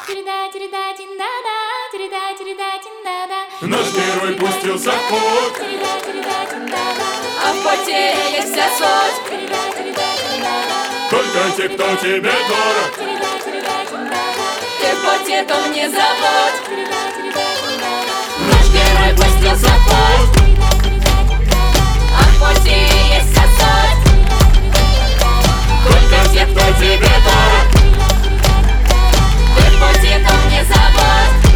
Наш герой пустился в путь, а в поте есть вся суть. только те, кто тебе дорог. Ты в поте, то не забудь. Наш герой пустился в путь, а в поте есть вся суть. Только те, кто тебе дорог. Ты в поте, то не забудь.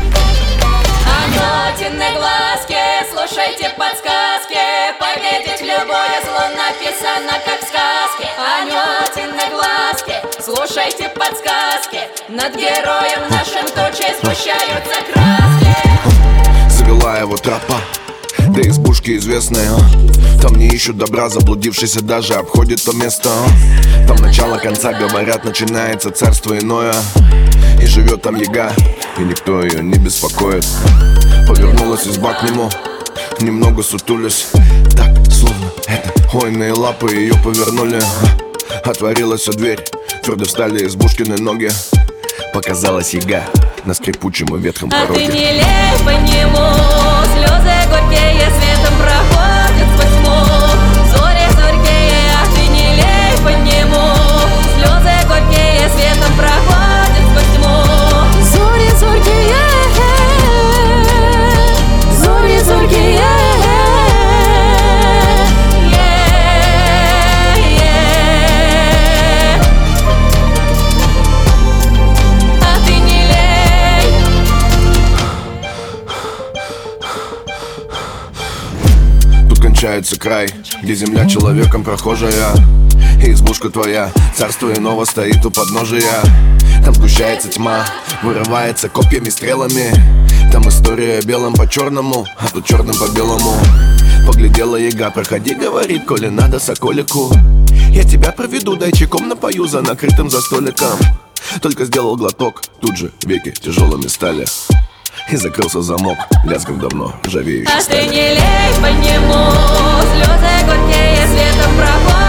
Анютины глазки, слушайте подсказки. Победить любое зло написано как в сказке. Анютины глазки, слушайте подсказки. Над героем нашим тучей сгущаются краски. Завела его тропа до избушки известная. Там не ищут добра, заблудившийся даже обходит то место. Там начало конца, говорят, начинается царство иное. И живет там яга, и никто ее не беспокоит. Повернулась изба к нему, немного сутулись, так, словно это хвойные лапы ее повернули. Отворилась дверь, твердо встали избушкины ноги. Показалась яга на скрипучем и ветхом А пороге. ты не лей по нему, слезы горькие светом проходят сквозь тьму. Зори зоркие, а ты не лей по нему, слезы горькие светом проходят сквозь тьму. Зори зоркие, зори зоркие. Кончается край, где земля человеком прохожая. И избушка твоя, царство иного стоит у подножия. Там сгущается тьма, вырывается копьями, стрелами. Там история белым по черному, а тут черным по белому. Поглядела яга, проходи, говорит, коли надо соколику. Я тебя проведу, дай чайком напою за накрытым за столиком. Только сделал глоток, тут же веки тяжелыми стали. И закрылся замок, лязгом давно ржавеющий А стали. ты не лей по нему, слезы горькие светом проходят.